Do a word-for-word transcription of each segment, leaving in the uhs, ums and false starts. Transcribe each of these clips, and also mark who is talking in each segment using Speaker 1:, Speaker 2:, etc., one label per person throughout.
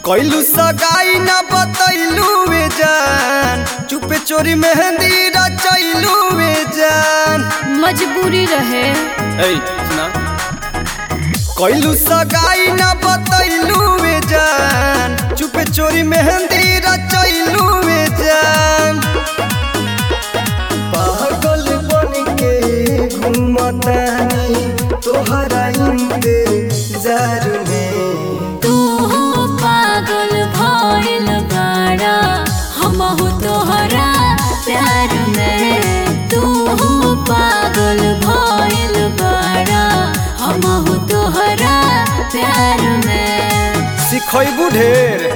Speaker 1: कैलू सगाई न बतैलू वे जान, चुपे चोरी मेहंदी रचैलू वे जान।
Speaker 2: मजबूरी रहे।
Speaker 1: ए सुना, कैलू सगाई न बतैलू वे जान, चुपे चोरी मेहंदी रचैलू वे जान। पागल बन के घूमतानी तोहरा इंतजार में।
Speaker 2: तू पागल भइल बाड़ा, हमहु तोहरा प्यार में। तू पागल भइल बाड़ा, हमहु तोहरा प्यार में।
Speaker 1: सिखैबू ढेर।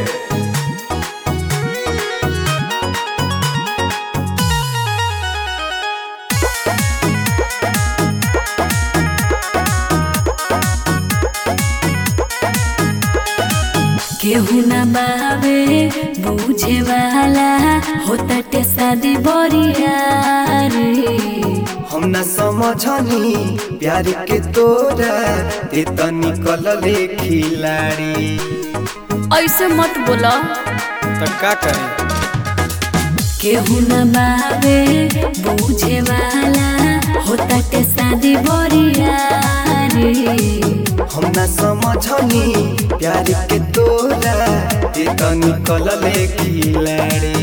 Speaker 2: केहू न बावे बुझे वाला, होताटे शादी बरियारी।
Speaker 1: हम न समझनी प्यार के तोरा, ते त निकलले खिलाड़ी।
Speaker 2: ऐसे मत बोला।
Speaker 1: त का करे?
Speaker 2: केहू न बावे बुझे वाला, होताटे शादी बरियारी।
Speaker 1: हम न समझनी प्यार के तोरा, ते त निकलले खिलाड़ी।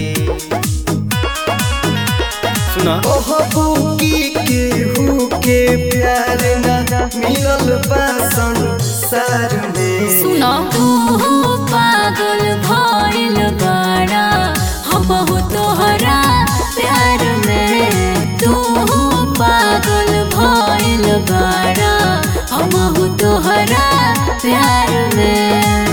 Speaker 1: सुना, ओह बुकी के हु के प्यार न मिलल बा संसार में।
Speaker 2: सुना, तू पागल भइल बाड़ा, हमहु तोहरा प्यार में। तू पागल भइल बाड़ा, हमहु तोहरा प्यार में।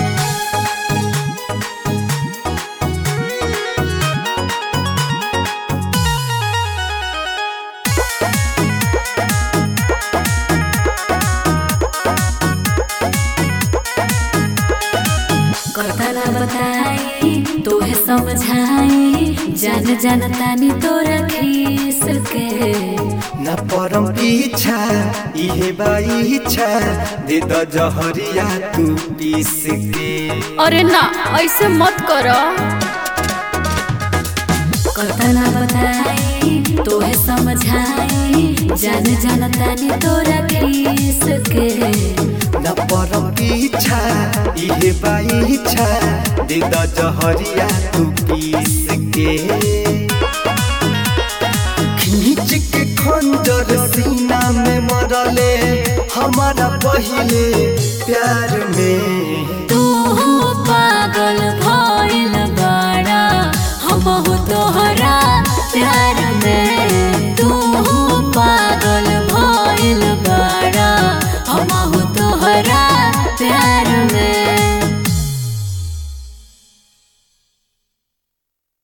Speaker 2: कतना बताई तोहे समझाई, जान जान तानी तोरा खीस के।
Speaker 1: न परम पीछा इहे बाई इच्छा, दे द जहरिया तू पीस के।
Speaker 2: अरे ना, ऐसे मत कर। कतना बताई तोहे समझाई, जान जान तानी तोरा खीस के।
Speaker 1: न परम पीछा इहे बाई इच्छा, दे द जहरिया तू पीस के। खींच के खंजर सीना में मरले हमारा पहिले प्यार